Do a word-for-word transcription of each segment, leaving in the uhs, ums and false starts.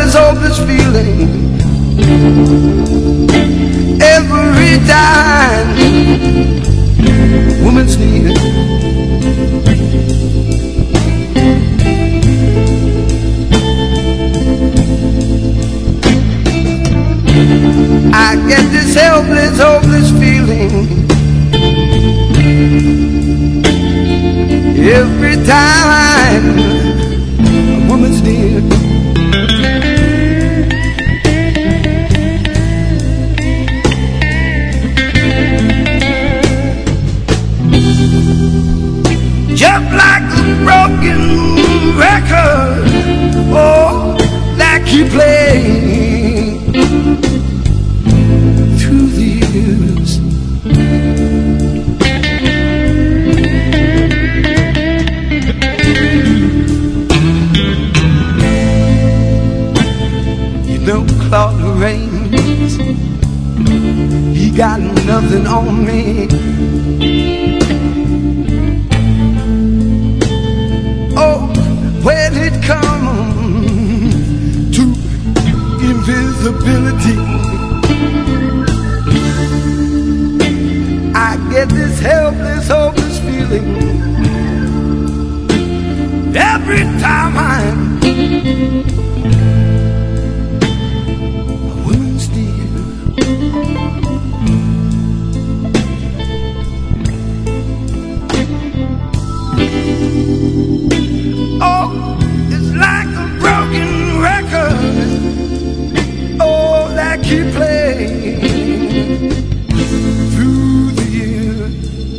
helpless, hopeless feeling every time woman's near. I get this helpless, hopeless feeling every time a woman's near. Just like a broken record, oh, that keep playing through the years. You know Claude Rains, he got nothing on me. Oh, when it comes to invisibility, I get this helpless, hopeless feeling every time I'm a woman's dear. Oh, it's like a broken record, oh, that keep playing through the years.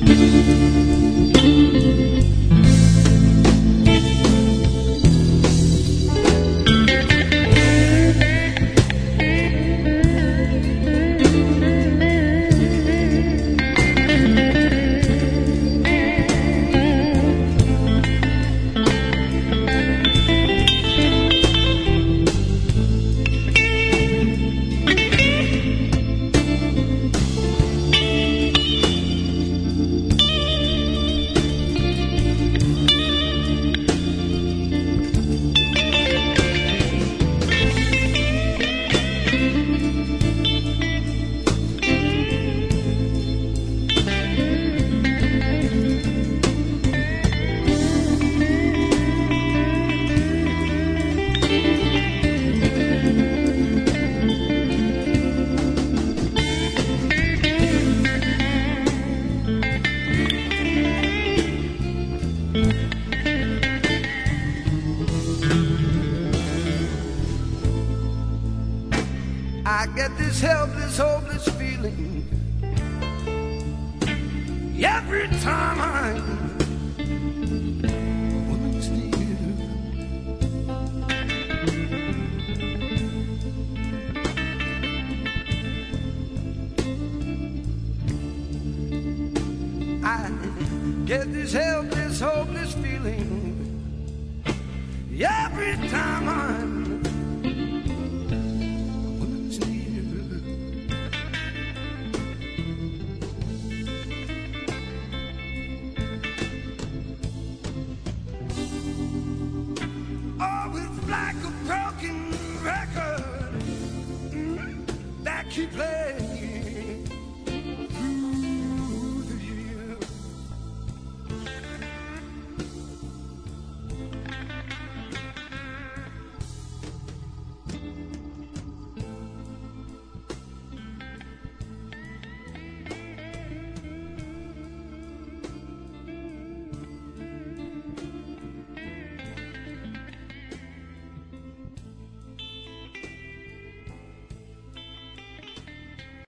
I get this helpless, hopeless feeling every time I'm woman's near. I get this helpless, hopeless feeling every time I'm